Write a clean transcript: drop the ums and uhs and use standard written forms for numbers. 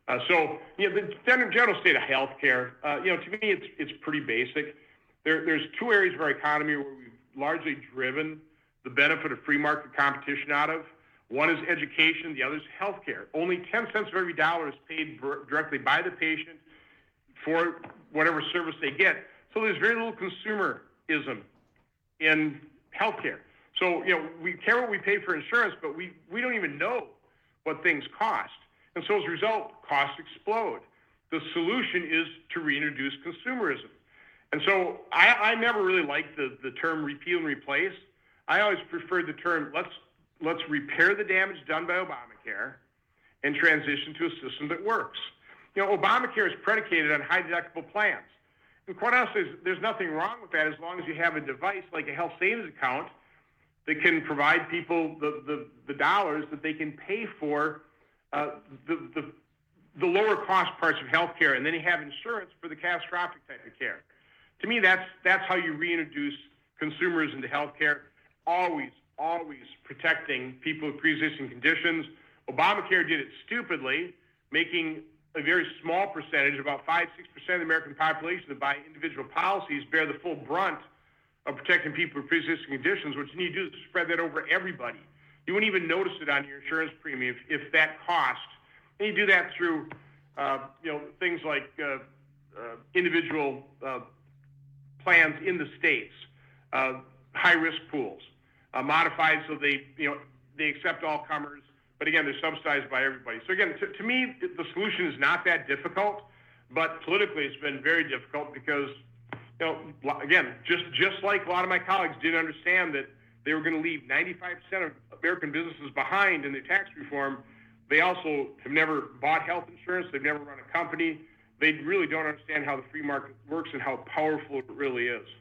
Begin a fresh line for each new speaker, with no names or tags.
The general state of healthcare, to me, it's pretty basic. There's two areas of our economy where we've largely driven the benefit of free market competition out of. One is education, the other is healthcare. Only 10 cents of every dollar is paid directly by the patient for whatever service they get. So there's very little consumerism in healthcare. So, we care what we pay for insurance, but we don't even know what things cost. And so as a result, costs explode. The solution is to reintroduce consumerism. And so I never really liked the term repeal and replace. I always preferred the term, let's repair the damage done by Obamacare and transition to a system that works. Obamacare is predicated on high deductible plans. And quite honestly, there's nothing wrong with that as long as you have a device like a health savings account that can provide people the dollars that they can pay for the lower cost parts of healthcare, and then you have insurance for the catastrophic type of care. To me, that's how you reintroduce consumers into healthcare, always protecting people with pre-existing conditions. Obamacare did it stupidly, making a very small percentage, about 5-6% of the American population that buy individual policies bear the full brunt of protecting people with pre-existing conditions. What you need to do is spread that over everybody. You wouldn't even notice it on your insurance premium if that cost. And you do that through, things like individual plans in the states, high-risk pools, modified so they accept all comers. But again, they're subsidized by everybody. So again, to me, the solution is not that difficult, but politically it's been very difficult because, again, just like a lot of my colleagues didn't understand that they were going to leave 95% of American businesses behind in their tax reform, they also have never bought health insurance. They've never run a company. They really don't understand how the free market works and how powerful it really is.